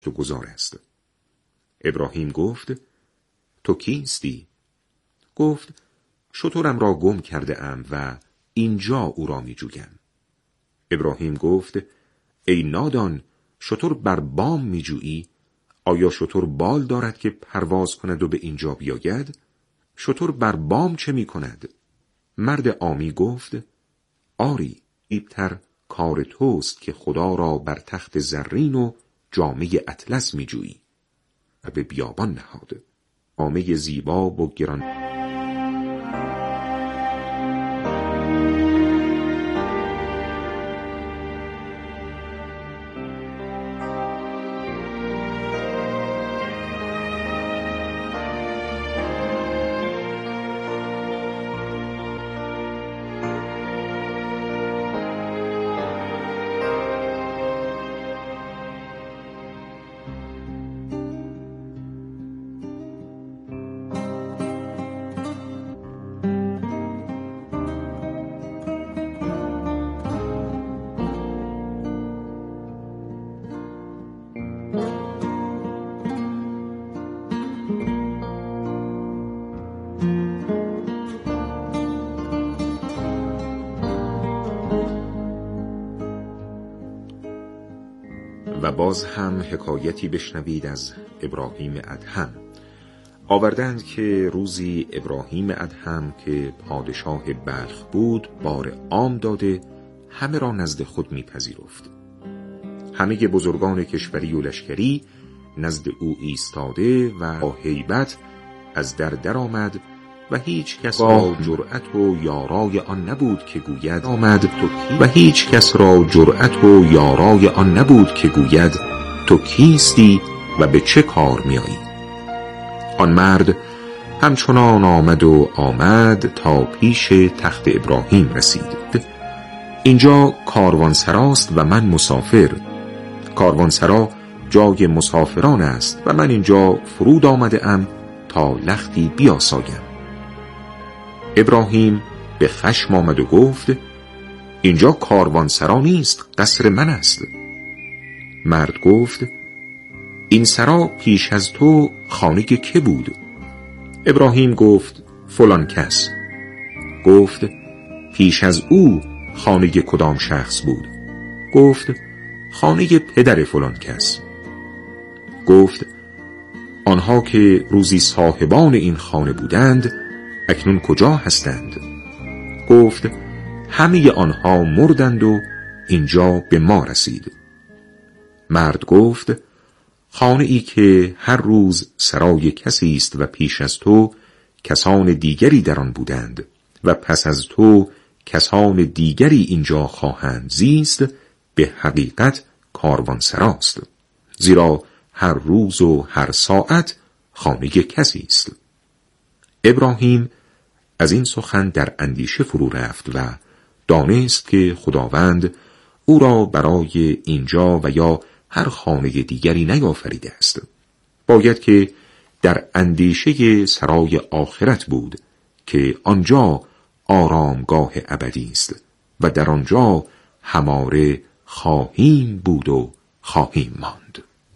تو گذار است. ابراهیم گفت تو کیستی؟ گفت شترم را گم کرده ام و اینجا او را می جویم. ابراهیم گفت ای نادان، شتر بر بام می جویی؟ آیا شتر بال دارد که پرواز کند و به اینجا بیاید؟ شتر بر بام چه می کند؟ مرد عامی گفت آری، عیب‌تر کار توست که خدا را بر تخت زرین و جامه اطلس می جویی. و به بیابان نهاد. جامه زیبا و گران و باز هم حکایتی بشنوید از ابراهیم ادهم. آوردند که روزی ابراهیم ادهم که پادشاه بلخ بود بار عام داده همه را نزد خود میپذیرفت. همه بزرگان کشوری و لشکری نزد او ایستاده و با هیبت از در آمد و هیچ کس را جرأت و یارای آن نبود که گوید تو کیستی و به چه کار میایی؟ آن مرد همچنان آمد تا پیش تخت ابراهیم رسید. اینجا کاروانسراست و من مسافر. کاروانسرا جای مسافران است و من اینجا فرود آمده ام تا لختی بیاسایم. ابراهیم به خشم آمد و گفت اینجا کاروانسرا نیست، قصر من است. مرد گفت این سرا پیش از تو خانه که بود؟ ابراهیم گفت فلان کس. گفت پیش از او خانه کدام شخص بود؟ گفت خانه پدر فلان کس. گفت آنها که روزی صاحبان این خانه بودند اکنون کجا هستند؟ گفت همه آنها مردند و اینجا به ما رسید. مرد گفت خانه ای که هر روز سرای کسی است و پیش از تو کسان دیگری در آن بودند و پس از تو کسان دیگری اینجا خواهند زیست، به حقیقت کاروانسراست، زیرا هر روز و هر ساعت خانه کسی است. ابراهیم از این سخن در اندیشه فرو رفت و دانست که خداوند او را برای اینجا و یا هر خانه دیگری نیافریده است. باید که در اندیشه سرای آخرت بود که آنجا آرامگاه ابدی است و در آنجا هماره خواهیم بود و خواهیم ماند.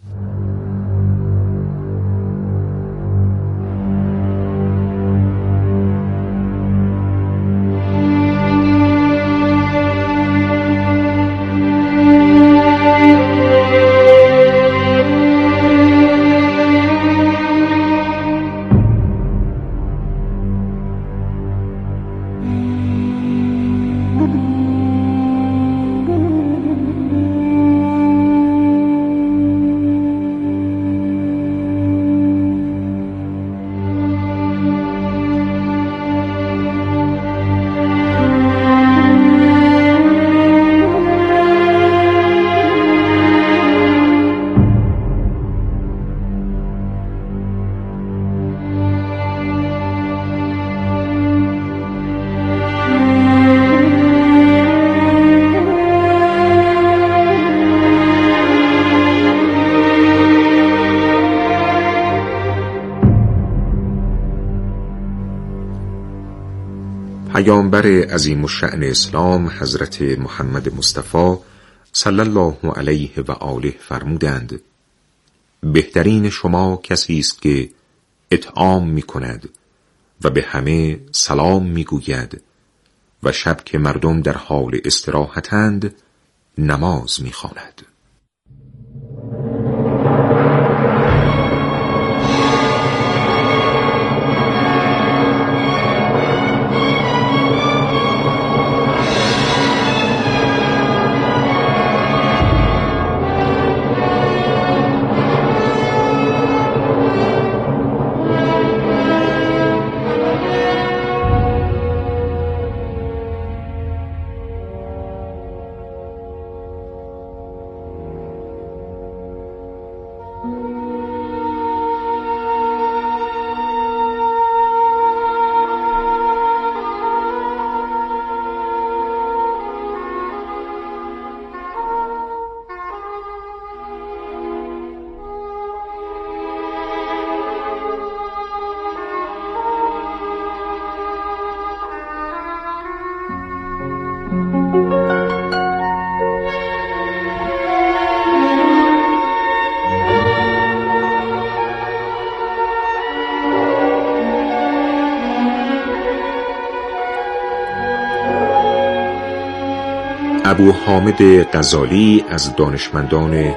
پیامبر عظیم الشأن اسلام حضرت محمد مصطفی صلی الله علیه و آله فرمودند بهترین شما کسی است که اطعام می کند و به همه سلام می گوید و شب که مردم در حال استراحتند نماز می خواند. ابو حامد غزالی از دانشمندان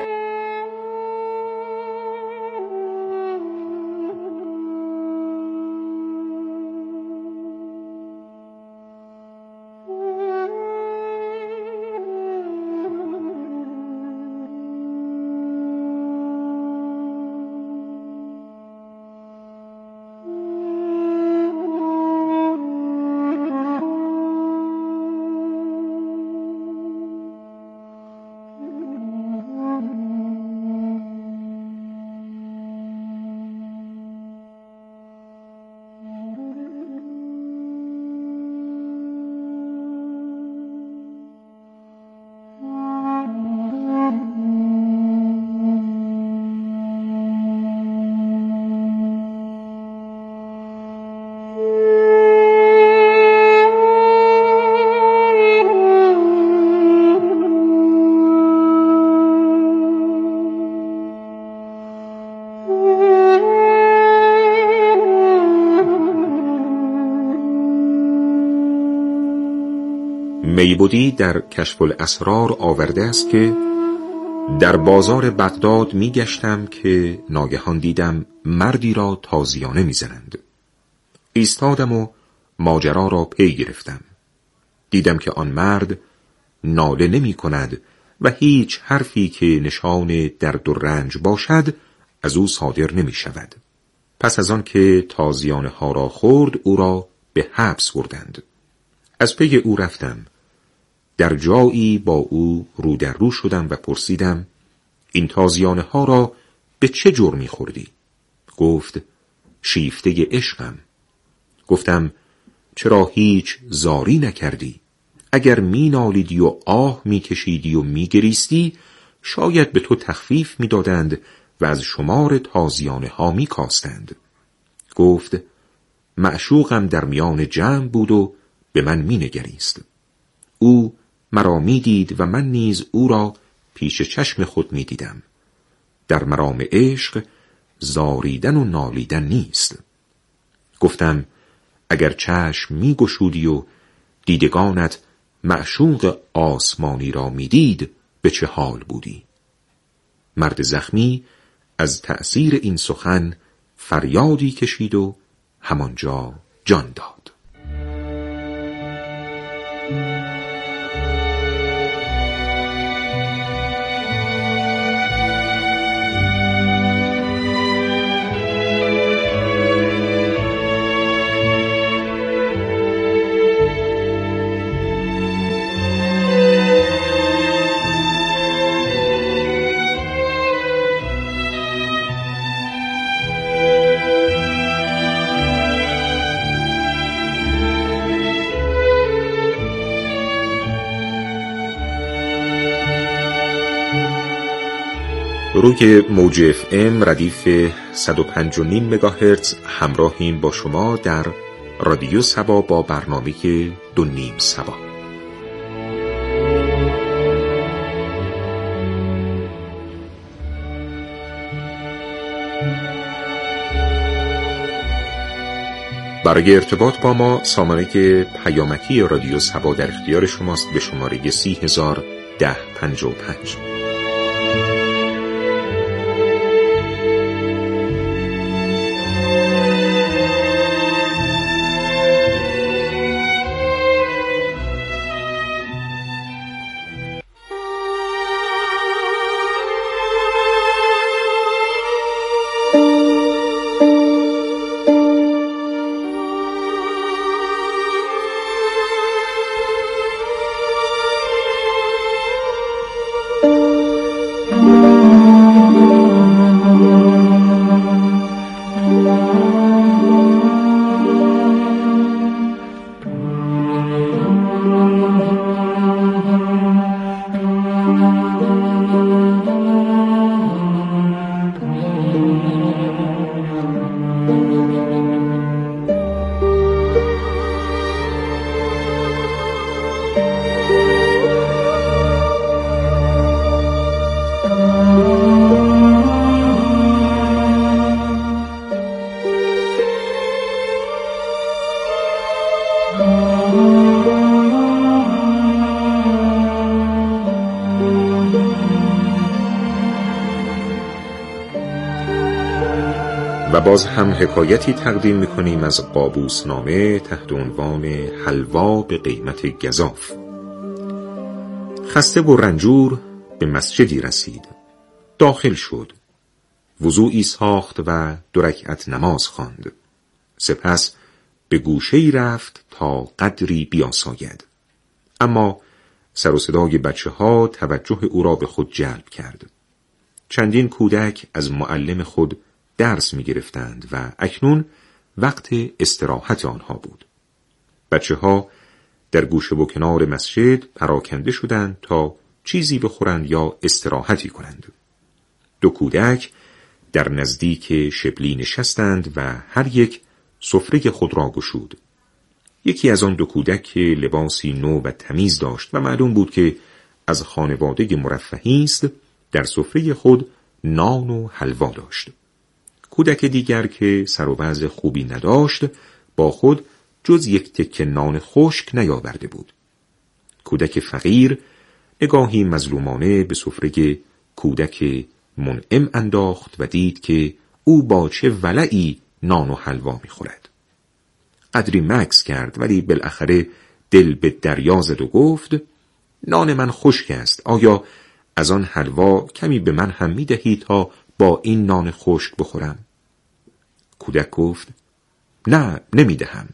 میبودی در کشف الاسرار آورده است که در بازار بغداد می گشتم که ناگهان دیدم مردی را تازیانه می زنند. ایستادم و ماجرا را پی گرفتم. دیدم که آن مرد ناله نمی کند و هیچ حرفی که نشان درد و رنج باشد از او صادر نمی شود. پس از آن که تازیانه ها را خورد او را به حبس بردند. از پی او رفتم. در جایی با او رو در رو شدم و پرسیدم این تازیانه ها را به چه جرمی خوردی؟ گفت شیفته عشقم. گفتم چرا هیچ زاری نکردی؟ اگر می نالیدی و آه می کشیدی و می گریستی شاید به تو تخفیف می دادند و از شمار تازیانه ها می کاستند. گفت معشوقم در میان جمع بود و به من می نگریست. او مرا می دید و من نیز او را پیش چشم خود می دیدم. در مرام عشق زاریدن و نالیدن نیست. گفتم اگر چشم می گشودی و دیدگانت معشوق آسمانی را می دید به چه حال بودی؟ مرد زخمی از تأثیر این سخن فریادی کشید و همانجا جان داد. روی موج FM ردیف 105.5 مگاهرتز همراهیم با شما در رادیو صبا با برنامه 2 صبا. برای ارتباط با ما سامانه پیامکی رادیو صبا در اختیار شماست به شماره 301055. و باز هم حکایتی تقدیم می‌کنیم از قابوس نامه تحت عنوان حلوا به قیمت گزاف. خسته و رنجور به مسجدی رسید. داخل شد. وضوئی ساخت و 2 رکعت نماز خواند. سپس به گوشه‌ای رفت تا قدری بیاساید. اما سر و صدای بچه‌ها توجه او را به خود جلب کرد. چندین کودک از معلم خود درس می گرفتند و اکنون وقت استراحت آنها بود. بچه‌ها در گوشه و کنار مسجد پراکنده شدند تا چیزی بخورند یا استراحتی کنند. 2 کودک در نزدیک شبلی نشستند و هر یک سفره خود را گشود. یکی از آن 2 کودک که لباسی نو و تمیز داشت و معلوم بود که از خانواده مرفهی است، در سفره خود نان و حلوا داشت. کودک دیگر که سر و وضع خوبی نداشت با خود جز 1 تکه نان خشک نیاورده بود. کودک فقیر نگاهی مظلومانه به سفره کودک منعم انداخت و دید که او با چه ولعی نان و حلوا می‌خورد. قدری مکث کرد ولی بالاخره دل به دریا زد و گفت: نان من خشک است، آیا از آن حلوا کمی به من هم می‌دهی تا با این نان خشک بخورم؟ کودک گفت: نه، نمی‌دهم.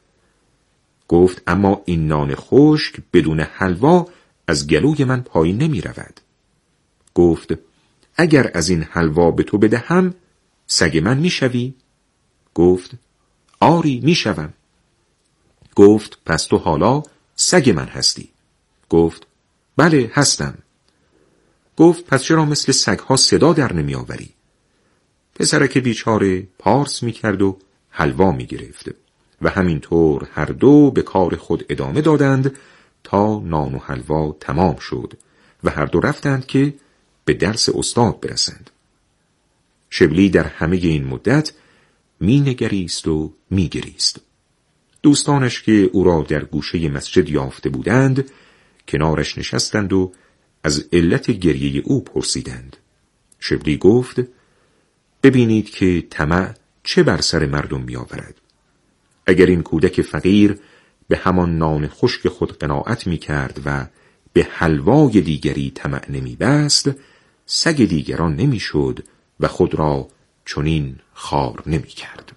گفت: اما این نان خشک بدون حلوا از گلوی من پایین نمی‌رود. گفت: اگر از این حلوا به تو بدهم سگ من میشوی؟ گفت: آری میشوم. گفت: پس تو حالا سگ من هستی؟ گفت: بله هستم. گفت: پس چرا مثل سگ‌ها صدا در نمی‌آوری؟ پسرک بیچاره پارس می‌کرد و حلوا می‌گرفت و همینطور هر دو به کار خود ادامه دادند تا نان و حلوا تمام شد و هر دو رفتند که به درس استاد برسند. شبلی در همه این مدت مینگریست و میگریست. دوستانش که او را در گوشه مسجد یافته بودند کنارش نشستند و از علت گریه او پرسیدند. شبلی گفت: ببینید که طمع چه بر سر مردم میآورد. اگر این کودک فقیر به همان نان خشک خود قناعت میکرد و به حلوای دیگری طمع نمیبست، سگ دیگران نمیشد و خود را چنین خوار نمیکرد.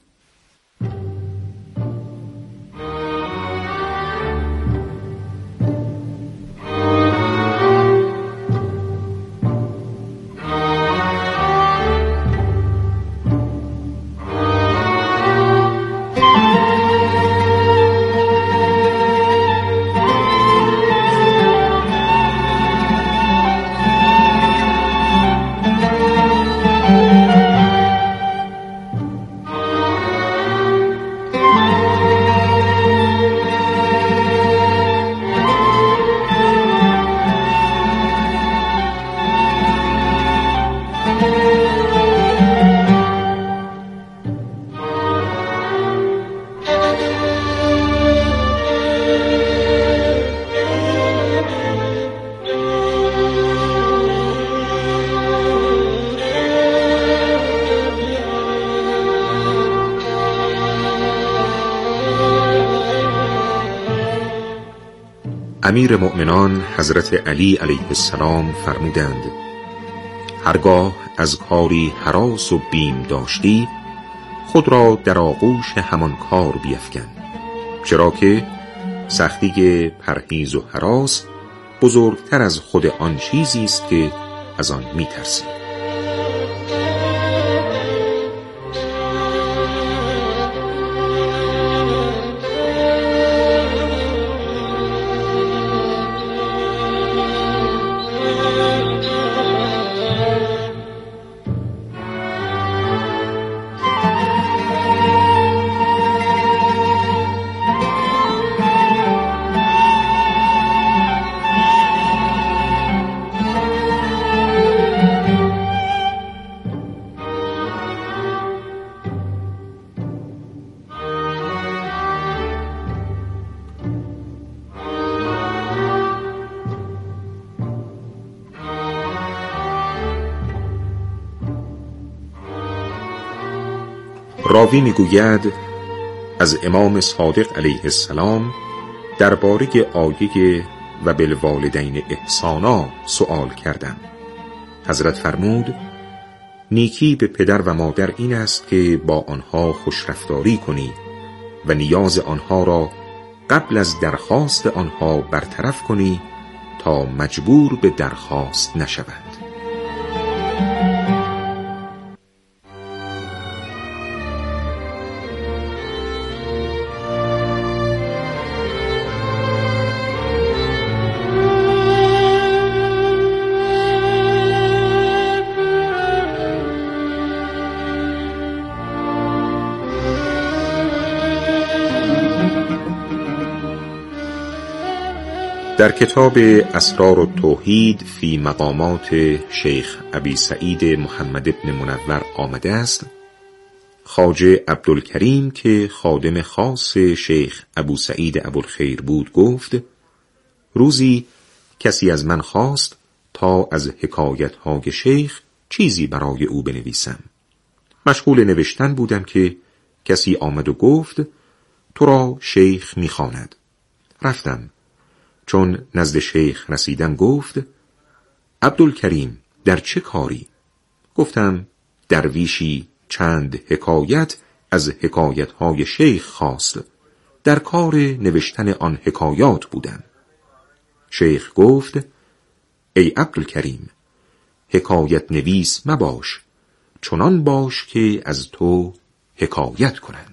امیر مؤمنان حضرت علی علیه السلام فرمودند: هرگاه از کاری هراس و بیم داشتی، خود را در آغوش همان کار بیفکن، چرا که سختی پرهیز و هراس بزرگتر از خود آن چیزی است که از آن می‌ترسی. راوی میگوید از امام صادق علیه السلام درباره آیه و بالوالدین احسانا سؤال کردم. حضرت فرمود: نیکی به پدر و مادر این است که با آنها خوشرفتاری کنی و نیاز آنها را قبل از درخواست آنها برطرف کنی تا مجبور به درخواست نشوند. در کتاب اسرار التوحید فی مقامات شیخ ابی سعید محمد بن منور آمده است: خواجه عبدالکریم که خادم خاص شیخ ابو سعید ابوالخیر بود گفت: روزی کسی از من خواست تا از حکایت‌های شیخ چیزی برای او بنویسم. مشغول نوشتن بودم که کسی آمد و گفت: تو را شیخ می‌خواند. رفتم. چون نزد شیخ رسیدم گفت: عبدالکریم در چه کاری؟ گفتم: درویشی چند حکایت از حکایت‌های شیخ خواست، در کار نوشتن آن حکایات بودم. شیخ گفت: ای عبدالکریم، حکایت نویس مباش، چنان باش که از تو حکایت کنند.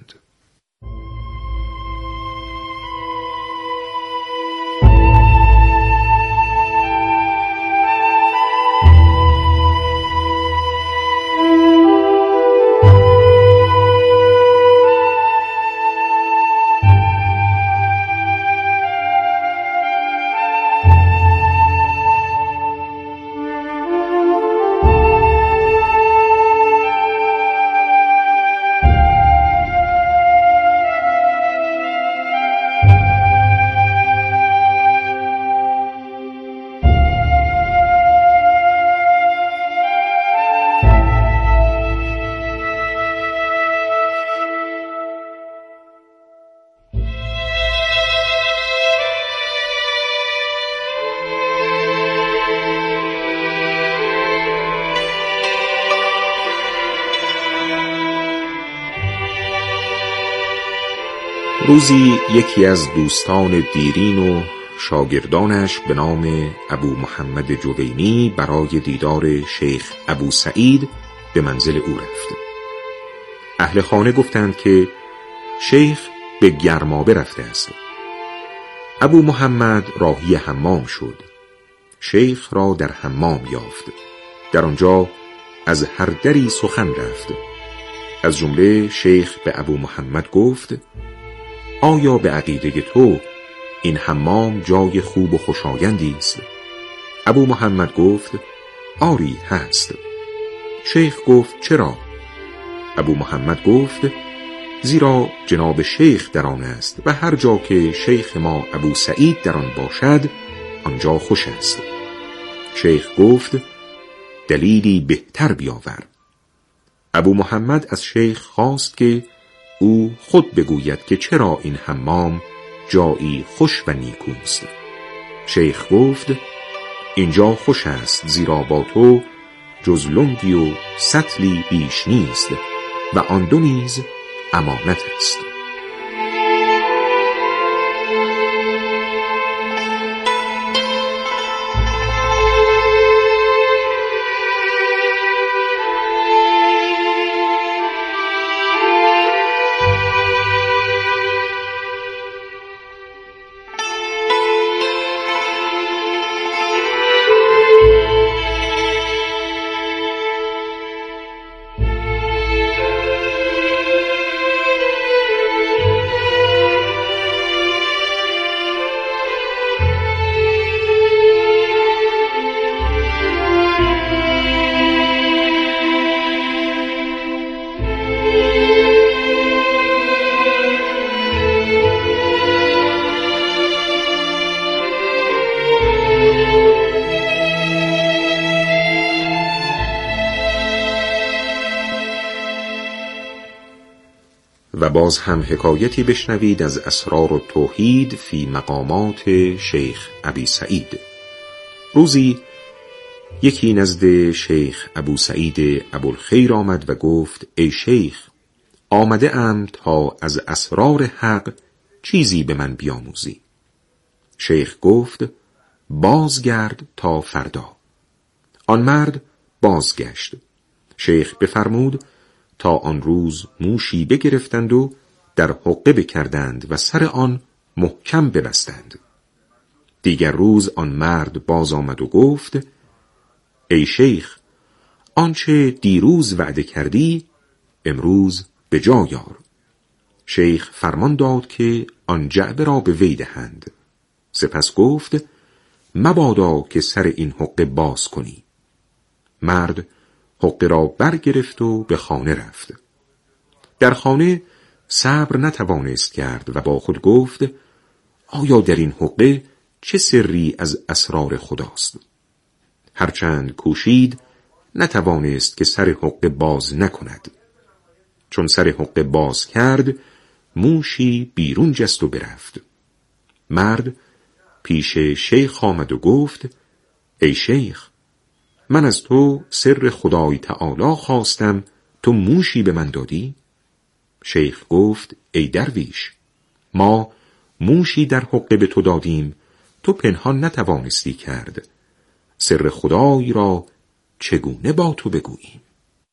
روزی یکی از دوستان دیرین و شاگردانش به نام ابو محمد جوینی برای دیدار شیخ ابو سعید به منزل او رفت. اهل خانه گفتند که شیخ به گرمابه رفته است. ابو محمد راهی حمام شد. شیخ را در حمام یافت. در آنجا از هر دری سخن رفت. از جمله شیخ به ابو محمد گفت: آیا به عقیده تو این حمام جای خوب و خوشایندی است؟ ابو محمد گفت: آری هست. شیخ گفت: چرا؟ ابو محمد گفت: زیرا جناب شیخ در آن است و هر جا که شیخ ما ابو سعید در آن باشد آنجا خوش است. شیخ گفت: دلیلی بهتر بیاور. ابو محمد از شیخ خواست که او خود بگوید که چرا این حمام جایی خوش و نیکوست. شیخ گفت اینجا خوش است، زیرا با تو جز لنگی و سطلی بیش نیست و آن دو نیز امانت است. و باز هم حکایتی بشنوید از اسرار التوحید فی مقامات شیخ ابی سعید. روزی یکی نزد شیخ ابو سعید ابوالخیر آمد و گفت ای شیخ، آمده ام تا از اسرار حق چیزی به من بیاموزی. شیخ گفت بازگرد تا فردا. آن مرد بازگشت. شیخ بفرمود تا آن روز موشی بگرفتند و در حقه بکردند و سر آن محکم ببستند. دیگر روز آن مرد باز آمد و گفت ای شیخ، آنچه دیروز وعده کردی امروز به جا آر. شیخ فرمان داد که آن جعبه را به وی دهند. سپس گفت مبادا که سر این حقه باز کنی. مرد حقه را برگرفت و به خانه رفت. در خانه صبر نتوانست کرد و با خود گفت آیا در این حقه چه سری از اسرار خداست؟ هرچند کوشید نتوانست که سر حقه باز نکند. چون سر حقه باز کرد موشی بیرون جست و برفت. مرد پیش شیخ آمد و گفت ای شیخ، من از تو سر خدای تعالی خواستم، تو موشی به من دادی؟ شیخ گفت ای درویش، ما موشی در حقه به تو دادیم، تو پنهان نتوانستی کرد. سر خدای را چگونه با تو بگوییم؟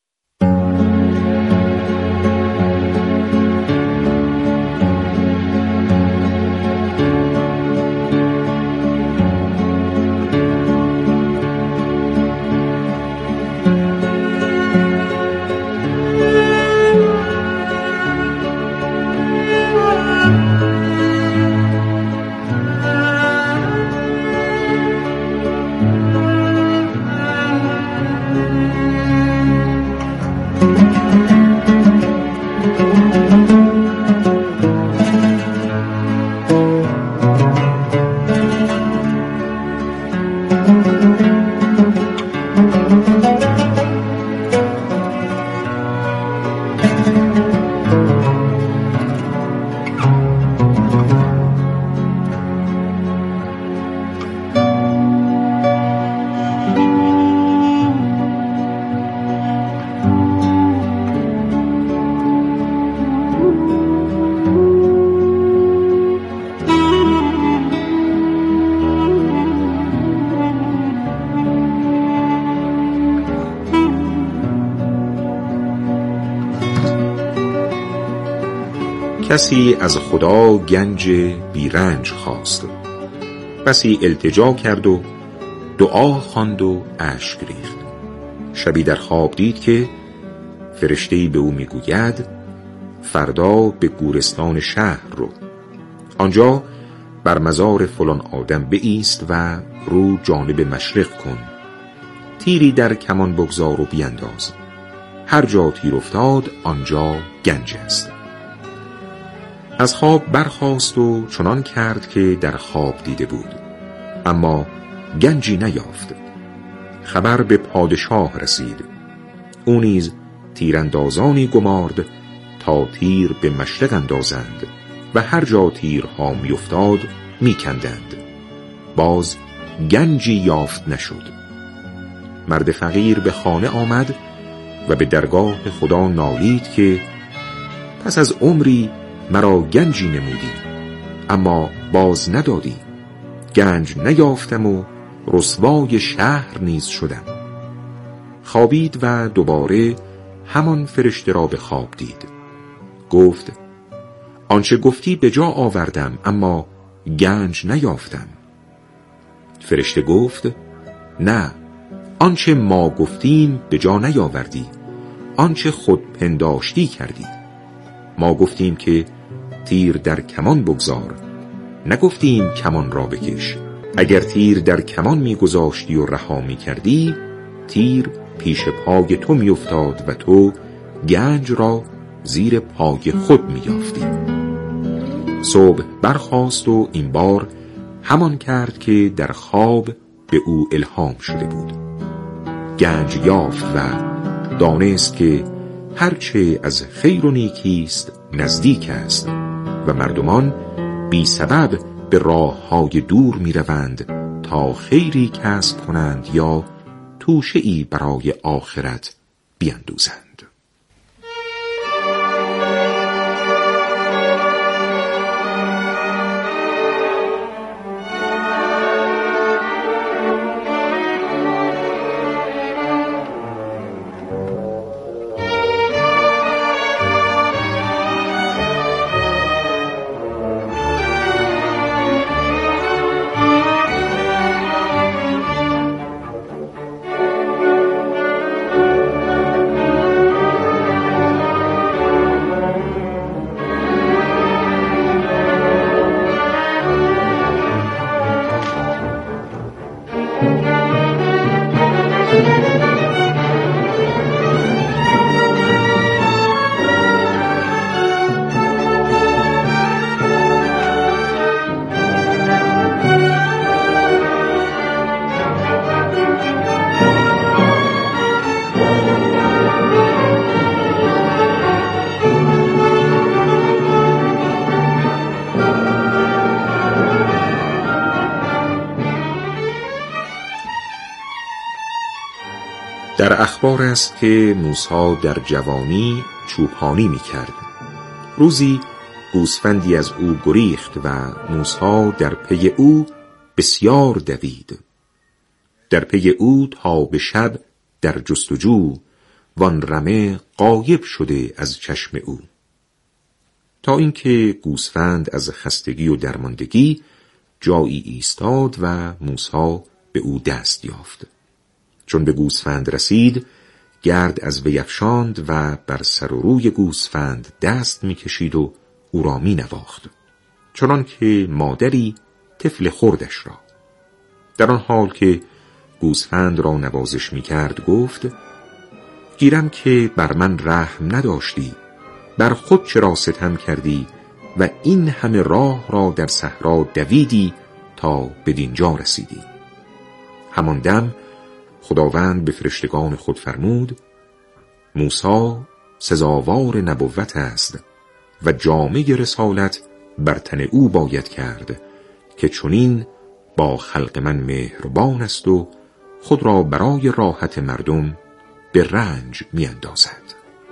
کسی از خدا گنج بیرنج خواست. بسی التجا کرد و دعا خواند و اشک ریخت. شبی در خواب دید که فرشته‌ای به او میگوید فردا به گورستان شهر رو. آنجا بر مزار فلان آدم بایست و رو جانب مشرق کن. تیری در کمان بگذار و بینداز. هر جا تیر افتاد آنجا گنج است. از خواب برخاست و چنان کرد که در خواب دیده بود، اما گنجی نیافت. خبر به پادشاه رسید. او نیز تیراندازانی گمارد تا تیر به مشرق اندازند و هر جا تیرها میافتاد میکندند. باز گنجی یافت نشد. مرد فقیر به خانه آمد و به درگاه خدا نالید که پس از عمری مرا گنجی نمودی اما باز ندادی، گنج نیافتم و رسوای شهر نیز شدم. خوابید و دوباره همان فرشته را به خواب دید. گفت آنچه گفتی به جا آوردم اما گنج نیافتم. فرشته گفت نه، آنچه ما گفتیم به جا نیاوردی، آنچه خود پنداشتی کردی. ما گفتیم که تیر در کمان بگذار، نگفتیم کمان را بکش. اگر تیر در کمان میگذاشتی و رها میکردی، تیر پیش پای تو میافتاد و تو گنج را زیر پای خود میافتی. صبح برخاست و این بار همان کرد که در خواب به او الهام شده بود. گنج یافت و دانست که هرچه از خیر و نیکیست نزدیک است و مردمان بی سبب به راه های دور می روند تا خیری کسب کنند یا توشه ای برای آخرت بیندوزند. در اخبار است که موسی در جوانی چوپانی می‌کرد. روزی گوسفندی از او گریخت و موسی در پی او بسیار دوید. در پی او تا به شب در جستجو، وان رمه غایب شده از چشم او. تا اینکه گوسفند از خستگی و درماندگی جایی ایستاد و موسی به او دست یافت. چون به گوسفند رسید، گرد از وی افشاند و بر سر و روی گوسفند دست می‌کشید و او را می‌نواخت، چنان که مادری طفل خردش را. در آن حال که گوسفند را نوازش می‌کرد گفت گیرم که بر من رحم نداشتی، بر خود چرا ستم کردی و این همه راه را در صحرا دویدی تا بدینجا رسیدی. همان دم خداوند به فرشتگان خود فرمود موسی سزاوار نبوت است و جامه رسالت بر تن او باید کرد که چنین با خلق من مهربان است و خود را برای راحت مردم به رنج می اندازد.